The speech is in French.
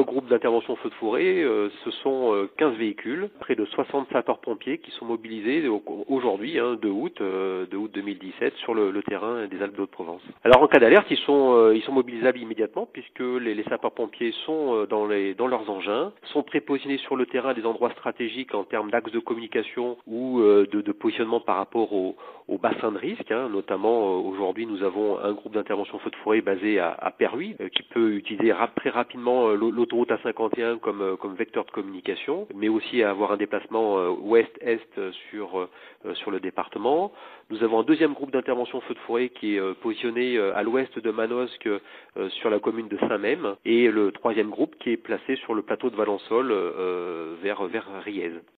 groupe d'intervention feu de forêt, ce sont 15 véhicules, près de 60 sapeurs-pompiers qui sont mobilisés aujourd'hui, 2 août 2017, sur le terrain des Alpes de Haute-Provence. Alors en cas d'alerte, ils sont mobilisables immédiatement puisque les sapeurs-pompiers sont dans leurs engins, sont prépositionnés sur le terrain à des endroits stratégiques en termes d'axes de communication ou de positionnement par rapport au bassin de risque. Notamment aujourd'hui, nous avons un groupe d'intervention feu de forêt basé à Perruy qui peut utiliser très rapidement l'autoroute A51 comme vecteur de communication, mais aussi avoir un déplacement ouest-est sur le département. Nous avons un deuxième groupe d'intervention feu de forêt qui est positionné à l'ouest de Manosque sur la commune de Saint-Mème, et le troisième groupe qui est placé sur le plateau de Valençol vers Riez.